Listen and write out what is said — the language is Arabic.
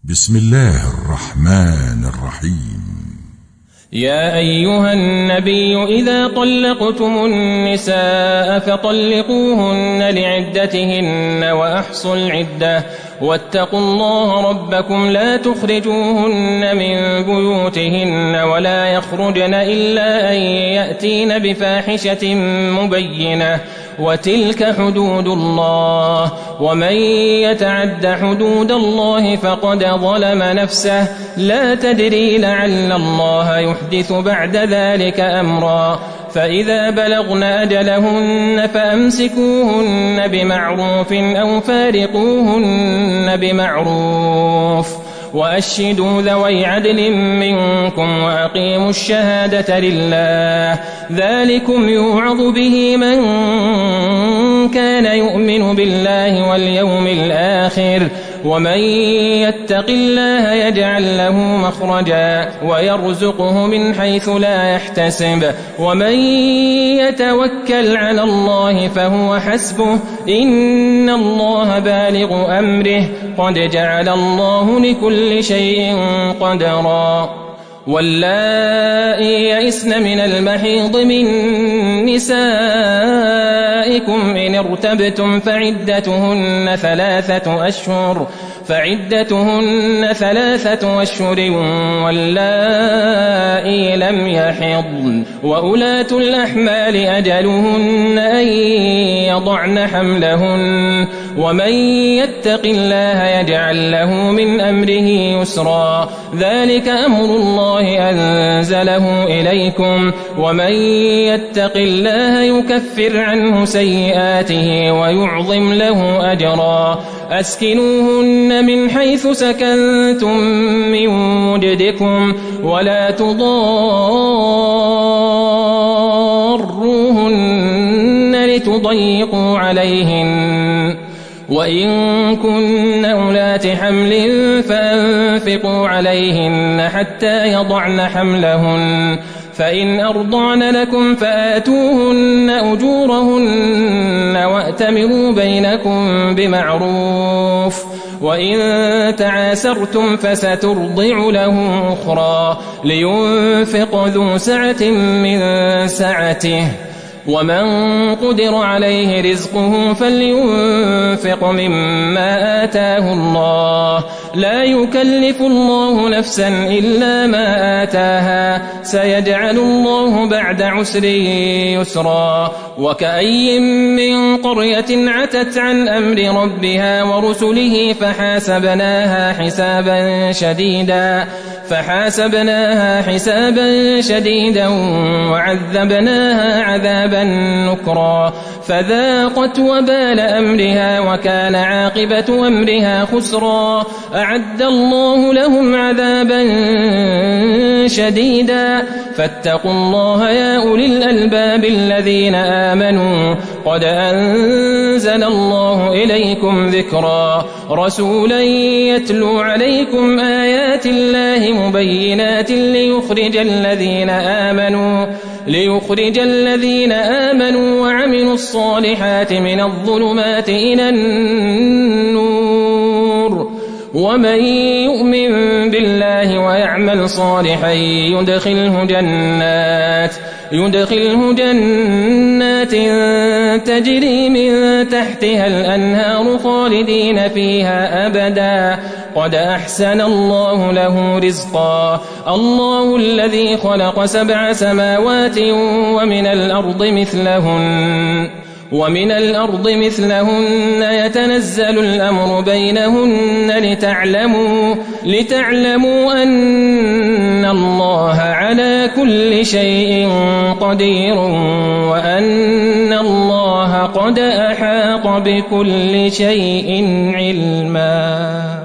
بسم الله الرحمن الرحيم. يا أيها النبي إذا طلقتم النساء فطلقوهن لعدتهن وأحصوا العدة واتقوا الله ربكم لا تخرجوهن من بيوتهن ولا يخرجن إلا أن يأتين بفاحشة مبينة وتلك حدود الله ومن يتعد حدود الله فقد ظلم نفسه لا تدري لعل الله يحدث بعد ذلك أمرا فإذا بلغن أجلهن فأمسكوهن بمعروف أو فارقوهن بمعروف وأشهدوا ذوي عدل منكم وأقيموا الشهادة لله ذلكم يوعظ به من كان يؤمن بالله واليوم الآخر ومن يتق الله يجعل له مخرجا ويرزقه من حيث لا يحتسب ومن يتوكل على الله فهو حسبه إن الله بالغ أمره قد جعل الله لكل شيء قدرا واللائي يئسن من المحيض من نسائكم إن ارتبتم فعدتهن ثلاثة أشهر واللائي لم يحضن وأولاة الأحمال أجلهن أن يضعن حملهن ومن يتق الله يجعل له من أمره يسرا ذلك أمر الله أنزله إليكم ومن يتق الله يكفر عنه سيئاته ويعظم له أجرا أسكنوهن من حيث سكنتم من وجدكم ولا تضاروهن لتضيقوا عليهن وإن كن أولات حمل فأنفقوا عليهن حتى يضعن حملهن فإن أرضعن لكم فآتوهن أجورهن وأتمروا بينكم بمعروف وإن تعاسرتم فسترضع له أخرى لينفق ذو سعة من سعته ومن قدر عليه رزقه فلينفق مما آتاه الله لا يكلف الله نفسا إلا ما آتاها سيجعل الله بعد عسر يسرا وكأي من قرية عتت عن أمر ربها ورسله فحاسبناها حسابا شديدا وعذبناها عذابا نكرا فذاقت وبال أمرها وكان عاقبة أمرها خسرا أعد الله لهم عذابا شديدا فاتقوا الله يا أولي الألباب الذين آمنوا قد أنزل الله إليكم ذكرا رسولا يتلو عليكم آيات الله مبينات ليخرج الذين آمنوا وعملوا الصالحات من الظلمات إلى النور ومن يؤمن بالله ويعمل صالحا يدخله جنات تجري من تحتها الأنهار خالدين فيها أبدا قد أحسن الله له رزقا الله الذي خلق 7 سماوات ومن الأرض مثلهن يتنزل الأمر بينهن لتعلموا أن الله على كل شيء قدير وأن الله قد أحاط بكل شيء علما.